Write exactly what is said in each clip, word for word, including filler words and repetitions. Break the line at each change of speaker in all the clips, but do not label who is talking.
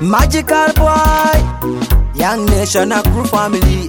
Magical boy, young nation a crew family.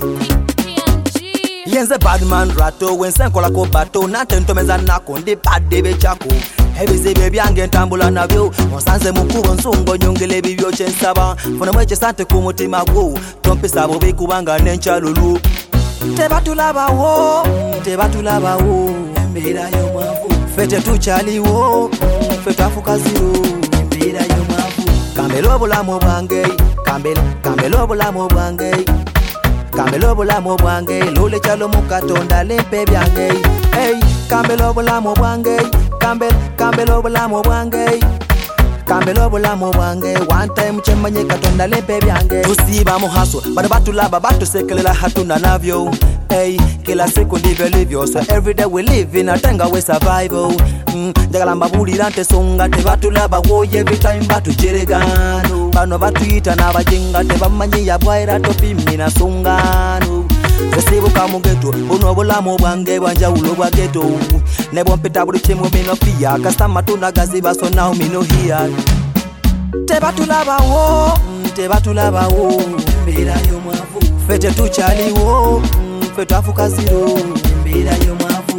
Yenze badman rato, when senkola ko bato, na tento meza nako, ndi bad debe chako. Heavy ze baby ange tambula na vyo, onsanze mukubo nsongo nyongele bibyo chensaba. Fona mweche sante kumutima go, tompe sabo be kubanga nencha lulu. Te batulaba wo, te batulaba wo, mbira yo mwafu. Fete tuchali wo, fete afuka zero, mbira yo mwafu. Kambelo bulamu bwange, kambelo, kambelo bulamu bwange. Kambelo bulamu bwange, lule chalo mukatonda lempe byange. Hey, kambelo bulamu bwange, kambelo, kambelo bulamu bwange. Kambelo bulamu bwange, one time chemanye katonda lempe byange. Tusiba muhaso, bado batulaba batu sekelela hatuna navyo. Hey, kila siku ndivyo livyo, so every day we live in a tenga we survival. Mm, jagala mbabuli lante songa, te batulaba wo every time batu jeregano. Bano batu ita na bajinga, te bamanyi ya bwaira topi mina songano. Zesibu kamugeto, uno bulamu bwange bwanja ulo bwa ghetto. Nebo mpeta buli chemu mino fia, kastama tuna gazi baso now mino here. Te batulaba wo, te batulaba wo, mbira yo mwafu. Fete tuchali wo, fete afuka zero, mbira yo mwafu.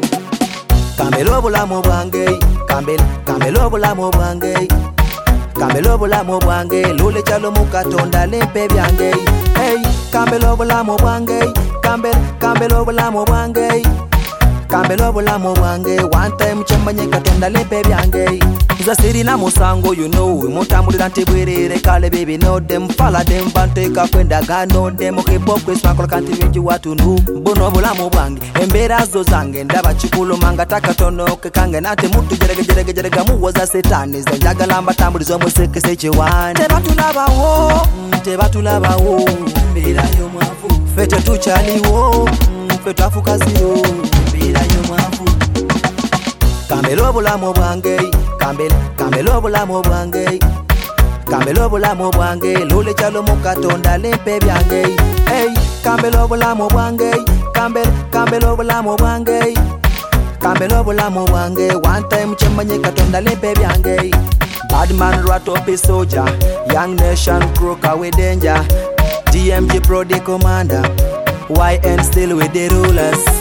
Kambelo bulamu bwange, kambelo, kambelo bulamu bwange. Kambelo bulamu bwange, lule chalo mukatonda lempe byange. Hey, kambelo bulamu bwange, kambelo, kambelo bulamu bwange. Kambelo bulamu bwange, one time chembanye katonda lempe byange. Za siri na musango, you know, mutambulira ntibwirire kale baby know them, fala them banteka kwenda gano them, hip-hop kwismakolo kanti vinji watu nu. Buno bulamu bwange, embera zo zange, ndaba chikulu manga takatonoke kange, nate mutu jerege jerege jerege muwaza setani, zenjaga lamba tambulizo museke seche wane. Te batulaba wo, te batulaba wo, mbira yo mwafu. Fete tuchali wo, fete afuka zero, mbira yo mwafu. Kambelo bulamu bwange, kambelo, kambelo bulamu bwange. Kambelo bulamu bwange, lule chalo mukatonda lempe byange. Hey, kambelo bulamu bwange, kambelo, kambelo bulamu bwange. Kambelo bulamu bwange, one time chembanye katonda lempe byange. Badman rat up a soldier, young nation crook with danger. D M G pro the commander, Y N still with the rulers.